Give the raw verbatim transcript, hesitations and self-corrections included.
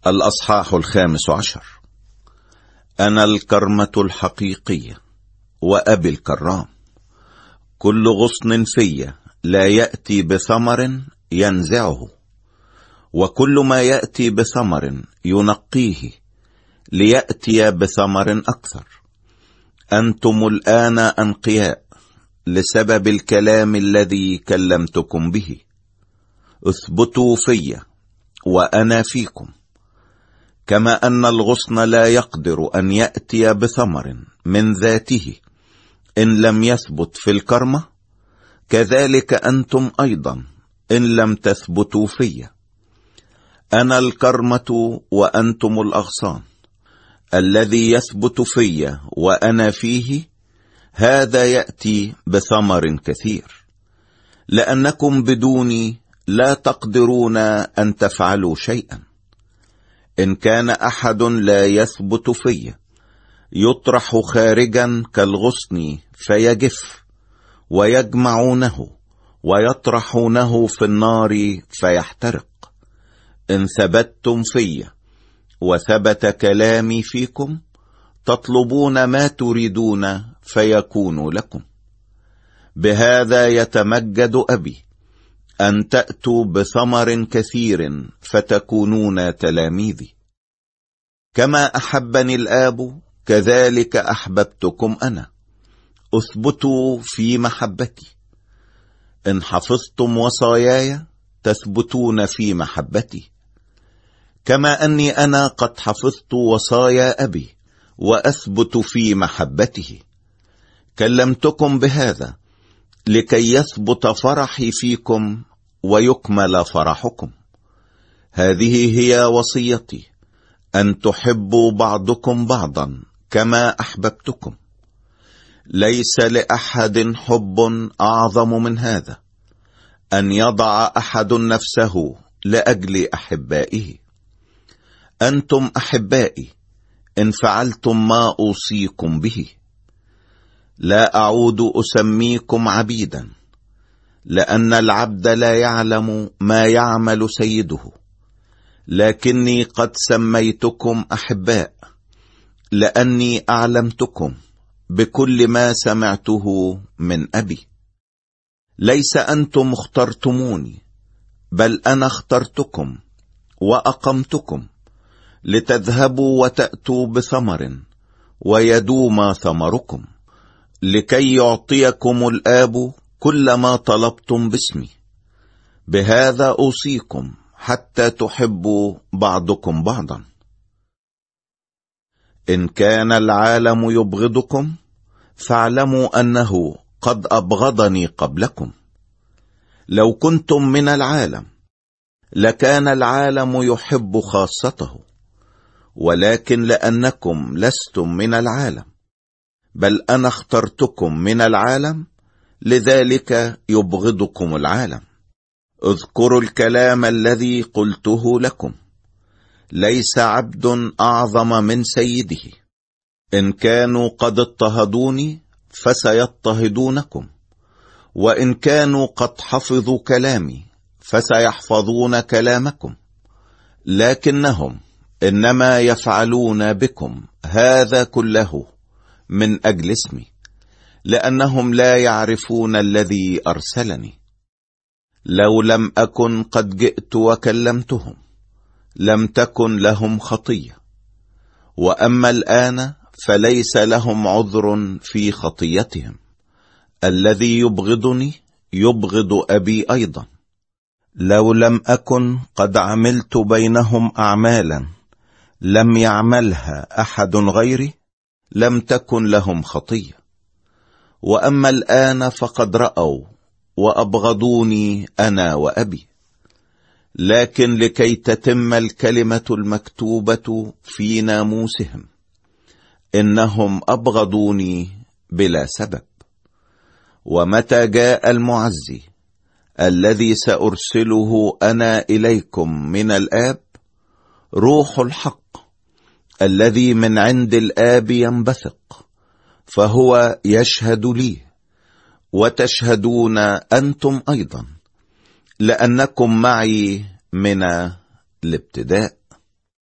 الأصحاح الخامس عشر. أنا الكرمة الحقيقية وأبي الكرام. كل غصن في لا يأتي بثمر ينزعه، وكل ما يأتي بثمر ينقيه ليأتي بثمر أكثر. أنتم الآن أنقياء لسبب الكلام الذي كلمتكم به. اثبتوا في وأنا فيكم. كما أن الغصن لا يقدر أن يأتي بثمر من ذاته إن لم يثبت في الكرمة، كذلك أنتم أيضا إن لم تثبتوا في. أنا الكرمة وأنتم الأغصان. الذي يثبت في وأنا فيه هذا يأتي بثمر كثير، لأنكم بدوني لا تقدرون أن تفعلوا شيئا. إن كان أحد لا يثبت في يطرح خارجا كالغصن فيجف، ويجمعونه ويطرحونه في النار فيحترق. إن ثبتتم في وثبت كلامي فيكم تطلبون ما تريدون فيكون لكم. بهذا يتمجد أبي، أن تأتوا بثمر كثير فتكونون تلاميذي. كما أحبني الآب كذلك أحببتكم أنا. اثبتوا في محبتي. إن حفظتم وصاياي تثبتون في محبتي، كما أني أنا قد حفظت وصايا أبي وأثبت في محبته. كلمتكم بهذا لكي يثبت فرحي فيكم ويكمل فرحكم. هذه هي وصيتي، أن تحبوا بعضكم بعضا كما أحببتكم. ليس لأحد حب أعظم من هذا، أن يضع أحد نفسه لأجل أحبائه. أنتم أحبائي إن فعلتم ما أوصيكم به. لا أعود أسميكم عبيدا، لأن العبد لا يعلم ما يعمل سيده، لكني قد سميتكم أحباء، لأني أعلمتكم بكل ما سمعته من أبي. ليس أنتم اخترتموني، بل أنا اخترتكم وأقمتكم لتذهبوا وتأتوا بثمر ويدوم ثمركم، لكي يعطيكم الآب كل ما طلبتم باسمي. بهذا أوصيكم حتى تحبوا بعضكم بعضا. إن كان العالم يبغضكم فاعلموا أنه قد أبغضني قبلكم. لو كنتم من العالم لكان العالم يحب خاصته، ولكن لأنكم لستم من العالم بل أنا اخترتكم من العالم، لذلك يبغضكم العالم. اذكروا الكلام الذي قلته لكم. ليس عبد أعظم من سيده. إن كانوا قد اضطهدوني فسيضطهدونكم، وإن كانوا قد حفظوا كلامي فسيحفظون كلامكم. لكنهم إنما يفعلون بكم هذا كله من أجل اسمي، لأنهم لا يعرفون الذي أرسلني. لو لم أكن قد جئت وكلمتهم لم تكن لهم خطية، وأما الآن فليس لهم عذر في خطيتهم. الذي يبغضني يبغض أبي أيضا. لو لم أكن قد عملت بينهم أعمالا لم يعملها أحد غيري لم تكن لهم خطية. وأما الآن فقد رأوا وأبغضوني أنا وأبي. لكن لكي تتم الكلمة المكتوبة في ناموسهم، إنهم أبغضوني بلا سبب. ومتى جاء المعزي الذي سأرسله أنا إليكم من الآب، روح الحق الذي من عند الآب ينبثق، فهو يشهد لي، وتشهدون أنتم أيضا، لأنكم معي من الابتداء.